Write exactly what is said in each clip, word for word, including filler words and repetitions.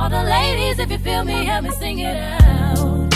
All the ladies, if you feel me, help me sing it out.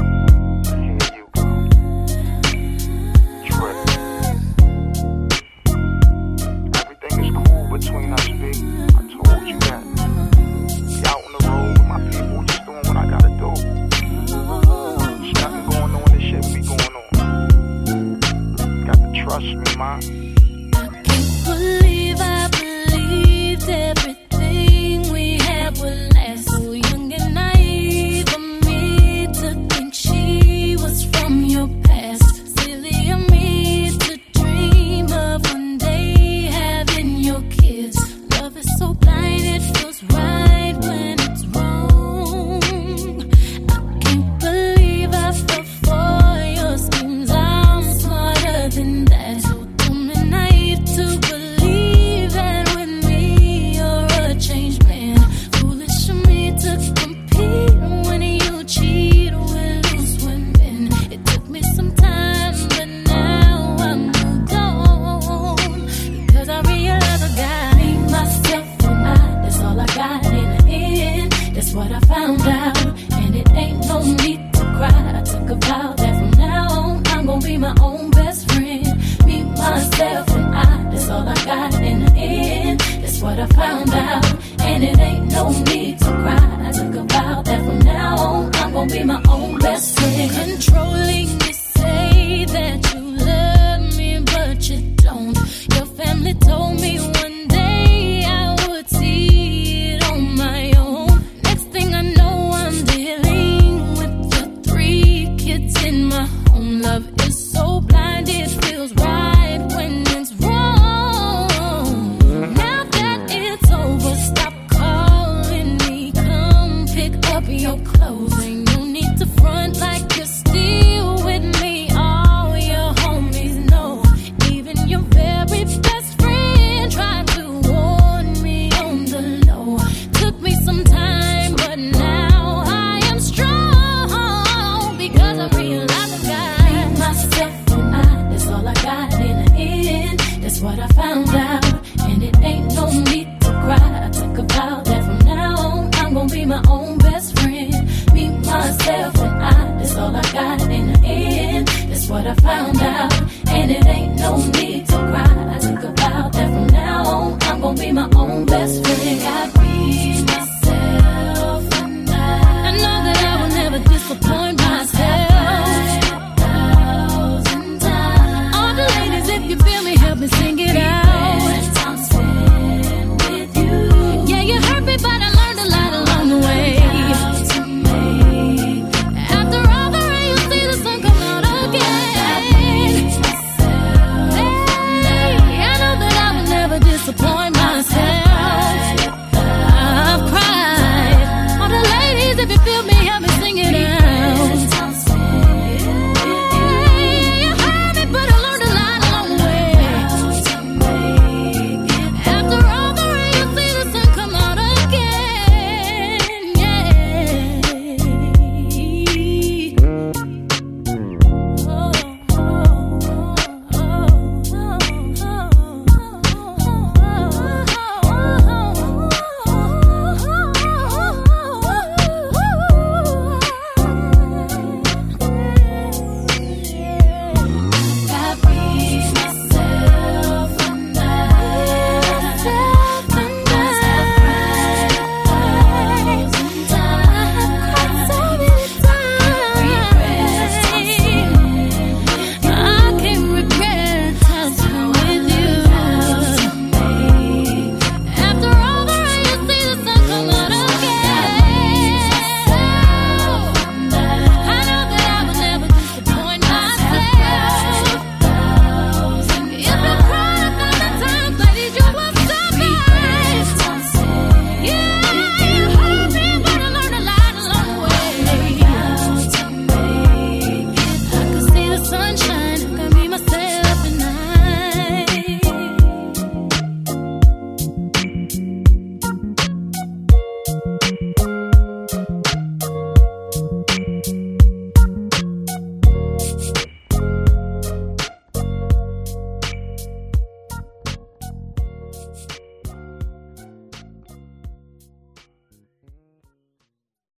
Between us, big, I told you that. Be out on the road with my people, just doing what I gotta do. There's nothing going on, this shit be going on. Got to trust me, man. I can't believe I believed everything we had would last. So young and naive of me to think she was from your past. Silly of me to dream of one day having your kids. Love is so blind, it feels right when it's wrong. I can't believe I fell for your schemes. I'm smarter than that. So dumb and naive to believe that with me you're a changed man. Foolish of me to compete when you cheat with loose women. It took me some time, but now I'm moved on. Because I realize I got me, myself, and I. That's all I got in the end. That's what I found out. And it ain't no need to cry. I took a vow that from now on I'm gonna be my own best friend. Me, myself, and I. That's all I got in the end. That's what I found out. And it ain't no need